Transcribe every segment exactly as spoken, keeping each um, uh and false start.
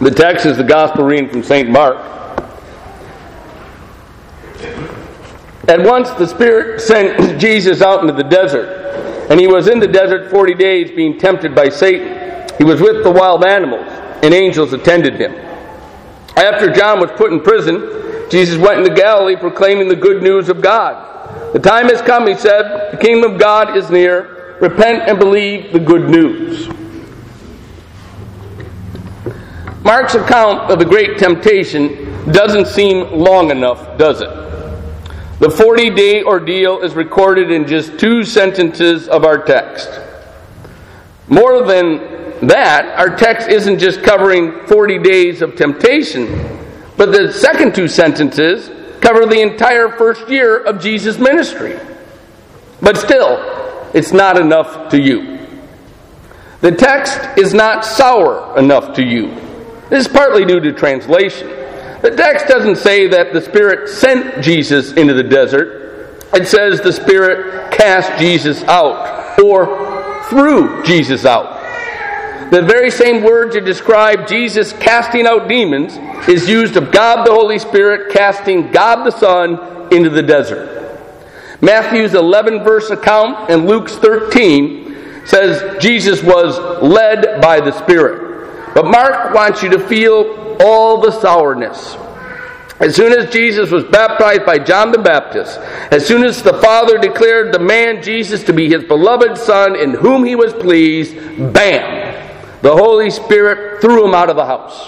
The text is the Gospel reading from Saint Mark. At once the Spirit sent Jesus out into the desert, and he was in the desert forty days being tempted by Satan. He was with the wild animals, and angels attended him. After John was put in prison, Jesus went into Galilee proclaiming the good news of God. The time has come, he said, the kingdom of God is near. Repent and believe the good news. Mark's account of the great temptation doesn't seem long enough, does it? The forty-day ordeal is recorded in just two sentences of our text. More than that, our text isn't just covering forty days of temptation, but the second two sentences cover the entire first year of Jesus' ministry. But still, it's not enough to you. The text is not sour enough to you. This is partly due to translation. The text doesn't say that the Spirit sent Jesus into the desert. It says the Spirit cast Jesus out, or threw Jesus out. The very same word to describe Jesus casting out demons is used of God the Holy Spirit casting God the Son into the desert. Matthew's eleven verse account and Luke's thirteen says Jesus was led by the Spirit. But Mark wants you to feel all the sourness. As soon as Jesus was baptized by John the Baptist, as soon as the Father declared the man Jesus to be his beloved Son in whom he was pleased, bam! The Holy Spirit threw him out of the house.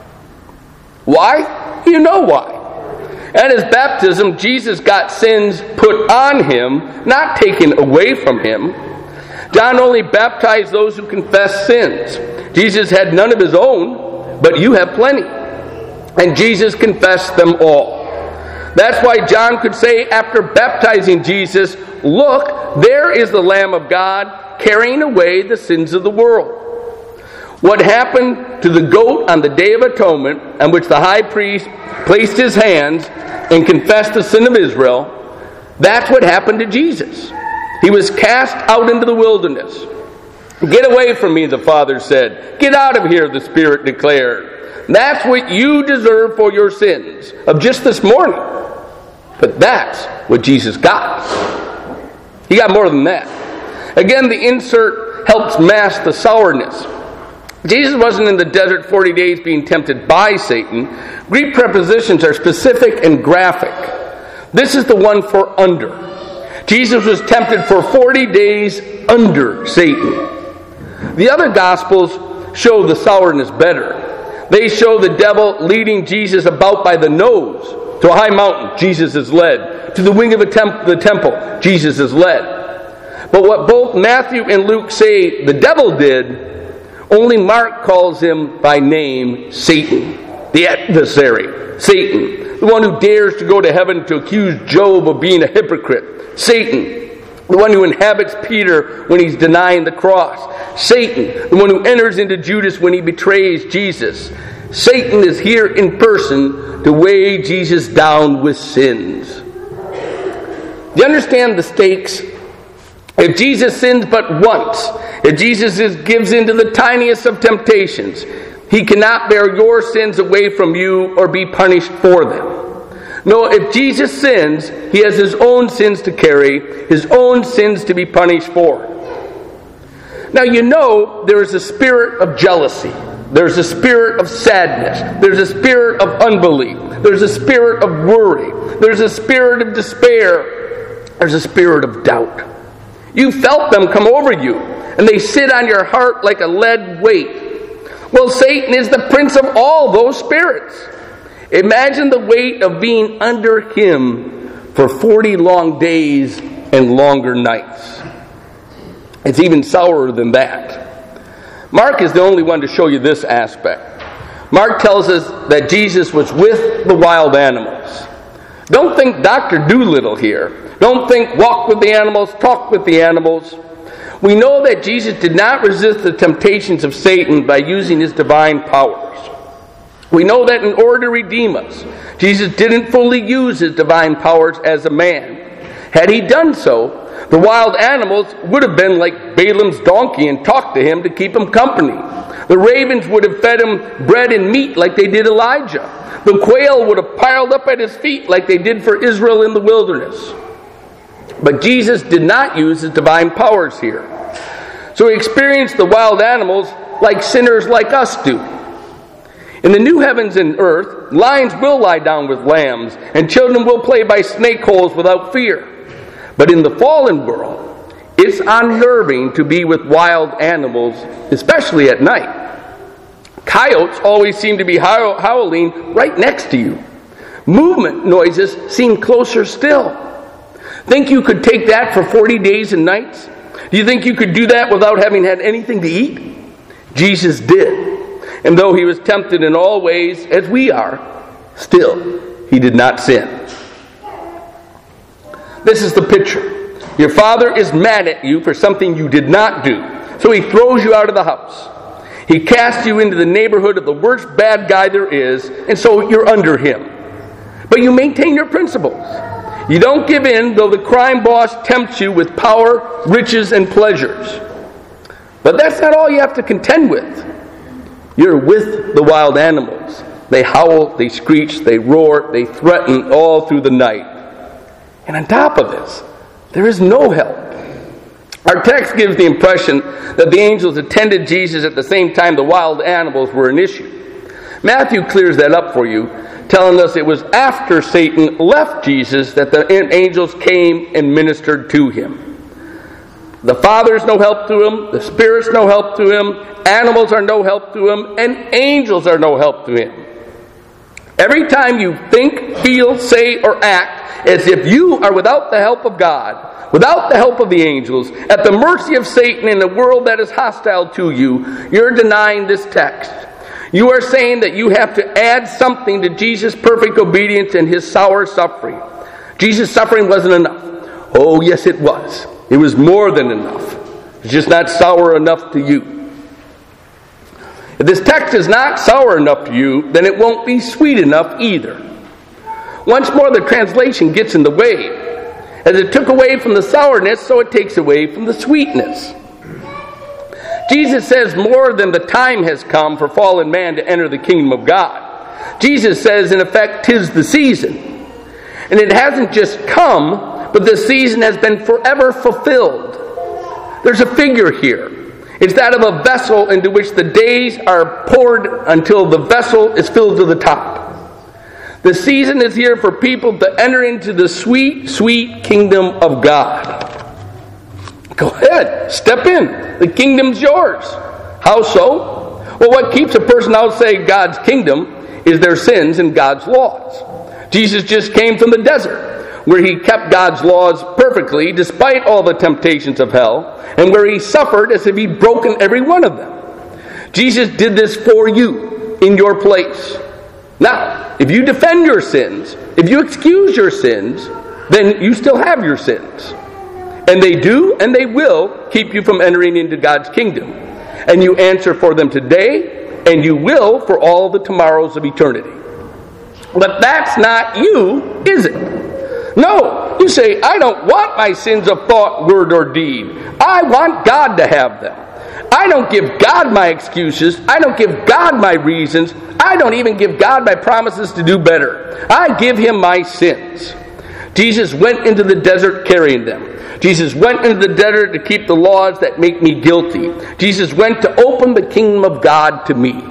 Why? You know why. At his baptism, Jesus got sins put on him, not taken away from him. John only baptized those who confess sins. Jesus had none of his own, but you have plenty. And Jesus confessed them all. That's why John could say after baptizing Jesus, "Look, there is the Lamb of God carrying away the sins of the world." What happened to the goat on the Day of Atonement, on which the high priest placed his hands and confessed the sin of Israel, that's what happened to Jesus. He was cast out into the wilderness. "Get away from me," the Father said. "Get out of here," the Spirit declared. That's what you deserve for your sins of just this morning. But that's what Jesus got. He got more than that. Again, the insert helps mask the sourness. Jesus wasn't in the desert forty days being tempted by Satan. Greek prepositions are specific and graphic. This is the one for under. Jesus was tempted for forty days under Satan. The other Gospels show the sourness better. They show the devil leading Jesus about by the nose. To a high mountain, Jesus is led. To the wing of the, temp- the temple, Jesus is led. But what both Matthew and Luke say the devil did, only Mark calls him by name Satan, the adversary. Satan, the one who dares to go to heaven to accuse Job of being a hypocrite. Satan, the one who inhabits Peter when he's denying the cross. Satan, the one who enters into Judas when he betrays Jesus. Satan is here in person to weigh Jesus down with sins. Do you understand the stakes? If Jesus sins but once, if Jesus is, gives in to the tiniest of temptations, he cannot bear your sins away from you or be punished for them. No, if Jesus sins, he has his own sins to carry, his own sins to be punished for. Now you know there is a spirit of jealousy. There's a spirit of sadness. There's a spirit of unbelief. There's a spirit of worry. There's a spirit of despair. There's a spirit of doubt. You felt them come over you, and they sit on your heart like a lead weight. Well, Satan is the prince of all those spirits. Imagine the weight of being under him for forty long days and longer nights. It's even sourer than that. Mark is the only one to show you this aspect. Mark tells us that Jesus was with the wild animals. Don't think Doctor Dolittle here. Don't think walk with the animals, talk with the animals. We know that Jesus did not resist the temptations of Satan by using his divine powers. We know that in order to redeem us, Jesus didn't fully use his divine powers as a man. Had he done so, The wild animals would have been like Balaam's donkey and talked to him to keep him company. The ravens would have fed him bread and meat like they did Elijah. The quail would have piled up at his feet like they did for Israel in the wilderness. But Jesus did not use his divine powers here. So he experienced the wild animals like sinners like us do. In the new heavens and earth, lions will lie down with lambs, and children will play by snake holes without fear. But in the fallen world, it's unnerving to be with wild animals, especially at night. Coyotes always seem to be howling right next to you. Movement noises seem closer still. Think you could take that for forty days and nights? Do you think you could do that without having had anything to eat? Jesus did. And though he was tempted in all ways as we are, still he did not sin. This is the picture. Your father is mad at you for something you did not do, so he throws you out of the house. He casts you into the neighborhood of the worst bad guy there is, and so you're under him. But you maintain your principles. You don't give in, though the crime boss tempts you with power, riches, and pleasures. But that's not all you have to contend with. You're with the wild animals. They howl, they screech, they roar, they threaten all through the night. And on top of this, there is no help. Our text gives the impression that the angels attended Jesus at the same time the wild animals were an issue. Matthew clears that up for you, telling us it was after Satan left Jesus that the angels came and ministered to him. The Father's no help to him, the Spirit's no help to him, animals are no help to him, and angels are no help to him. Every time you think, feel, say, or act as if you are without the help of God, without the help of the angels, at the mercy of Satan in a world that is hostile to you, you're denying this text. You are saying that you have to add something to Jesus' perfect obedience and his sour suffering. Jesus' suffering wasn't enough. Oh, yes, it was. It was more than enough. It's just not sour enough to you. If this text is not sour enough to you, then it won't be sweet enough either. Once more, the translation gets in the way. As it took away from the sourness, so it takes away from the sweetness. Jesus says more than the time has come for fallen man to enter the kingdom of God. Jesus says, in effect, 'tis the season. And it hasn't just come, but the season has been forever fulfilled. There's a figure here. It's that of a vessel into which the days are poured until the vessel is filled to the top. The season is here for people to enter into the sweet, sweet kingdom of God. Go ahead, step in. The kingdom's yours. How so? Well, what keeps a person outside God's kingdom is their sins and God's laws. Jesus just came from the desert, where he kept God's laws perfectly despite all the temptations of hell, and where he suffered as if he'd broken every one of them. Jesus did this for you, in your place. Now, if you defend your sins, if you excuse your sins, then you still have your sins. And they do, and they will, keep you from entering into God's kingdom. And you answer for them today, and you will for all the tomorrows of eternity. But that's not you, is it? No, you say, I don't want my sins of thought, word, or deed. I want God to have them. I don't give God my excuses. I don't give God my reasons. I don't even give God my promises to do better. I give him my sins. Jesus went into the desert carrying them. Jesus went into the desert to keep the laws that make me guilty. Jesus went to open the kingdom of God to me.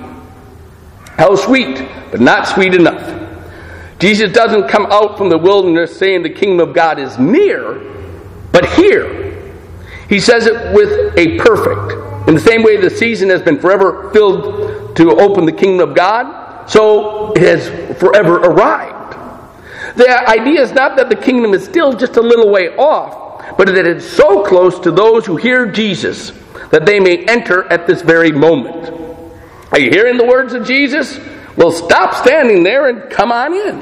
How sweet, but not sweet enough. Jesus doesn't come out from the wilderness saying the kingdom of God is near, but here. He says it with a perfect. In the same way the season has been forever filled to open the kingdom of God, so it has forever arrived. The idea is not that the kingdom is still just a little way off, but that it's so close to those who hear Jesus that they may enter at this very moment. Are you hearing the words of Jesus? Well, stop standing there and come on in.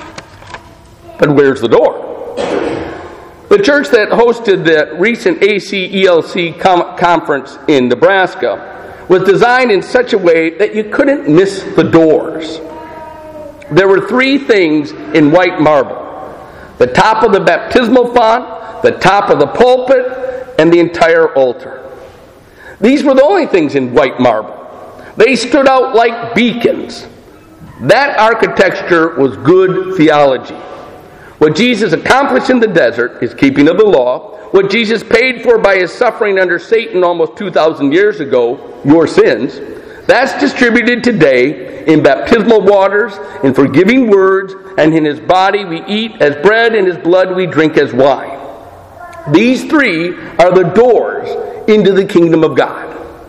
But where's the door? The church that hosted the recent A C E L C com- conference in Nebraska was designed in such a way that you couldn't miss the doors. There were three things in white marble: the top of the baptismal font, the top of the pulpit, and the entire altar. These were the only things in white marble. They stood out like beacons. That architecture was good theology. What Jesus accomplished in the desert is keeping of the law. What Jesus paid for by his suffering under Satan almost two thousand years ago, your sins, that's distributed today in baptismal waters, in forgiving words, and in his body we eat as bread, and his blood we drink as wine. These three are the doors into the kingdom of God.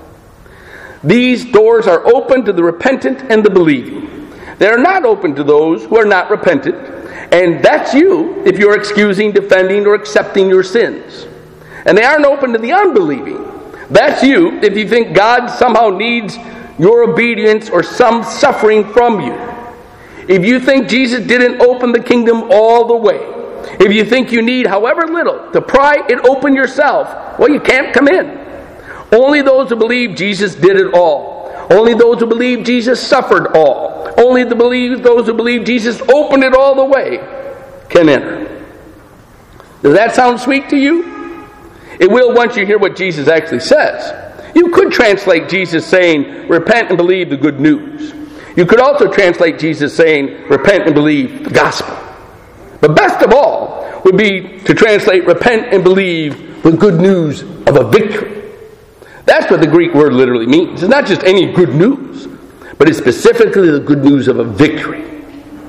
These doors are open to the repentant and the believing. They are not open to those who are not repentant, and that's you if you're excusing, defending, or accepting your sins. And they aren't open to the unbelieving. That's you if you think God somehow needs your obedience or some suffering from you. If you think Jesus didn't open the kingdom all the way, if you think you need however little to pry it open yourself, well, you can't come in. Only those who believe Jesus did it all. Only those who believe Jesus suffered all. Only the believe, those who believe Jesus opened it all the way can enter. Does that sound sweet to you? It will once you hear what Jesus actually says. You could translate Jesus saying, repent and believe the good news. You could also translate Jesus saying, repent and believe the gospel. But best of all would be to translate repent and believe the good news of a victory. That's what the Greek word literally means. It's not just any good news, but it's specifically the good news of a victory.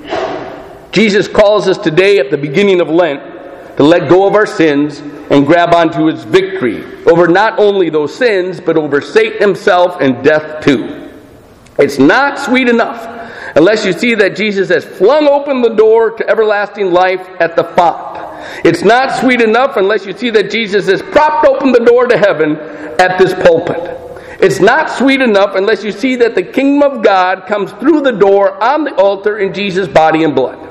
Jesus calls us today at the beginning of Lent to let go of our sins and grab onto his victory over not only those sins, but over Satan himself and death too. It's not sweet enough unless you see that Jesus has flung open the door to everlasting life at the font. It's not sweet enough unless you see that Jesus has propped open the door to heaven at this pulpit. It's not sweet enough unless you see that the kingdom of God comes through the door on the altar in Jesus' body and blood.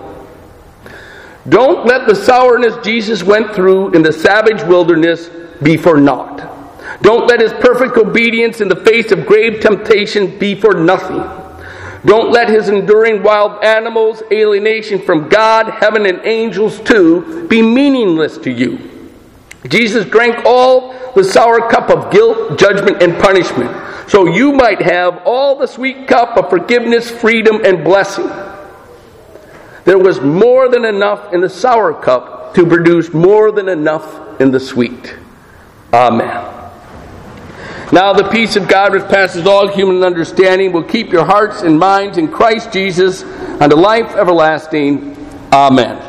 Don't let the sourness Jesus went through in the savage wilderness be for naught. Don't let his perfect obedience in the face of grave temptation be for nothing. Don't let his enduring wild animals, alienation from God, heaven, and angels too, be meaningless to you. Jesus drank all the sour cup of guilt, judgment, and punishment, so you might have all the sweet cup of forgiveness, freedom, and blessing. There was more than enough in the sour cup to produce more than enough in the sweet. Amen. Now the peace of God, which passes all human understanding, will keep your hearts and minds in Christ Jesus unto life everlasting. Amen.